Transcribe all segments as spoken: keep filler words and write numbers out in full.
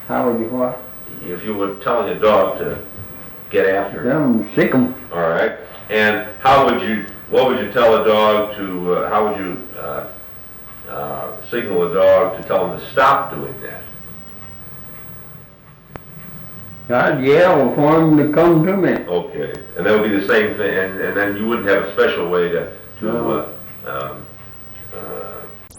How would you what? If you were telling a dog to get after it. Them sick 'em. All right. And how would you, what would you tell a dog to, uh, how would you uh, uh, signal a dog to tell him to stop doing that? I'd yell for him to come to me. Okay. And that would be the same thing, and, and then you wouldn't have a special way to, to No. uh, um, uh,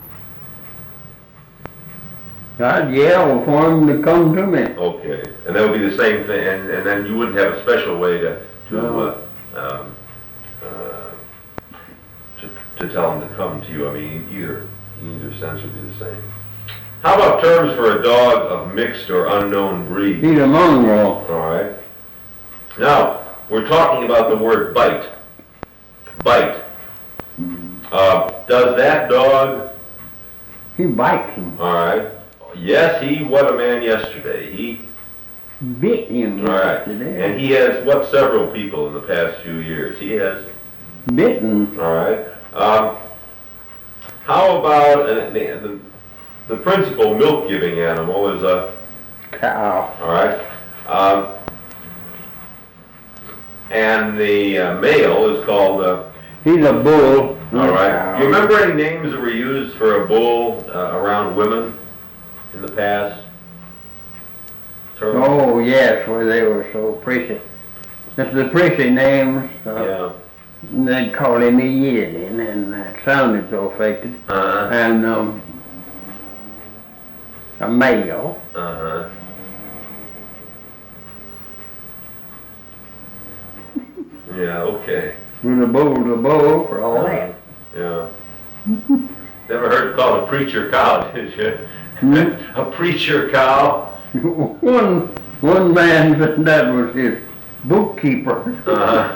I'd yell for him to come to me. okay. And that would be the same thing, and, and then you wouldn't have a special way to, to, No. uh, um, uh, to, to tell him to come to you. I mean, either, either sense would be the same. How about terms for a dog of mixed or unknown breed? He's a mongrel. All right. Now, we're talking about the word bite. Bite. Uh, does that dog, He bites him. all right, yes, he, what a man yesterday. He, Bit him all right, yesterday. and he has, what, several people in the past few years. He has, Bitten. all right. Um, how about, uh, the, the, the principal milk-giving animal is a, Cow. all right, um, and the uh, male is called, uh, He's a bull. all right. Do you remember any names that were used for a bull uh, around women in the past? Term? Oh, yes, where they were so pretty. That's the pretty names. Uh, Yeah. They'd call him Ian, and that sounded so affected. Uh-huh. And um, a male. Uh-huh. Yeah, okay. With a bull to bull for all that. Yeah. Never heard it called a preacher cow, did you? Hmm? A preacher cow? one, one man said that was his bookkeeper. Uh-huh.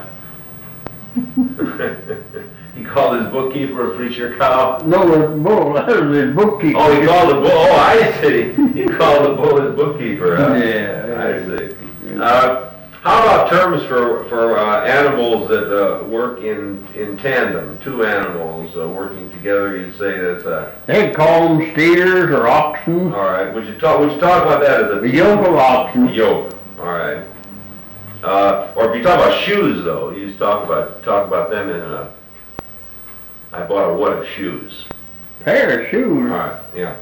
He called his bookkeeper a preacher cow? No, the bull, that was his bookkeeper. Oh, he called the bull, oh, I see. He called the bull his bookkeeper, huh? Yeah. I see. Uh, how about terms for, for uh, animals that uh, work in, in tandem? Two animals uh, working together, you'd say that's uh They'd call them steers or oxen. all right. Would you talk, would you talk about that as a The yoke of oxen. yoke? All right. Uh, or if you talk about shoes, though, you just talk about, talk about them in a, I bought a what of shoes. Pair of shoes. All right, yeah.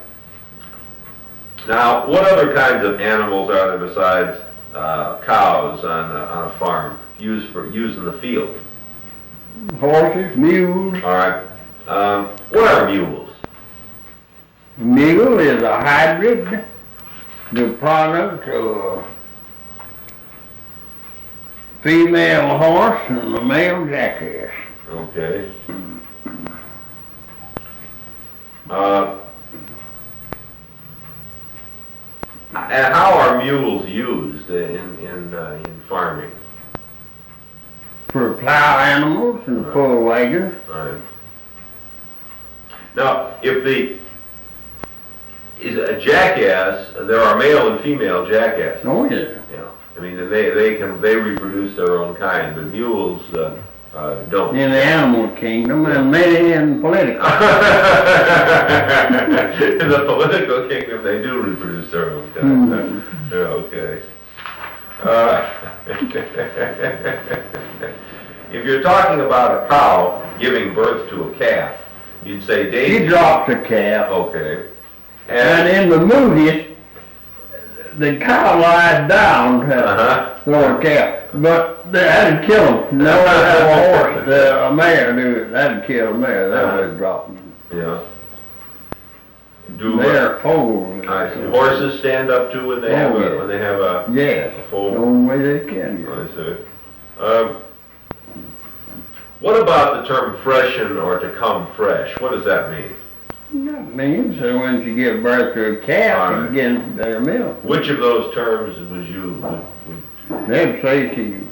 Now, what other kinds of animals are there besides uh, cows on a, on a farm used for used in the field? Horses, mules. All right. Um, what are mules? Mule is a hybrid, the product of a female horse and a male jackass. Okay. Uh, and how are mules used in in uh, in farming? For plow animals and Right. pull wagons. All right. Now, if the is a jackass, there are male and female jackasses. Oh, yeah. You know, I mean, they they can they reproduce their own kind, but mules uh, uh, don't. In the animal kingdom and many in political. In the political kingdom, they do reproduce their own kind. Mhm. Yeah, okay. Uh, if you're talking about a cow giving birth to a calf, you'd say He Daisy. drops a calf. Okay. And in the movies, the cow lies down to Uh-huh. throw a calf. But that'd kill him. No, that a horse, uh, a mare do it. That'd kill a mare. That would drop him. Yeah. Do uh, They're foals. I see. Horses stand up too when they Oh, have a yeah. when they have a Yes. foal? The only way they can. I see. Um, what about the term freshen or to come fresh? What does that mean? That means that when you give birth to a calf, All right. you get their milk. Which of those terms would you would, would They'd say she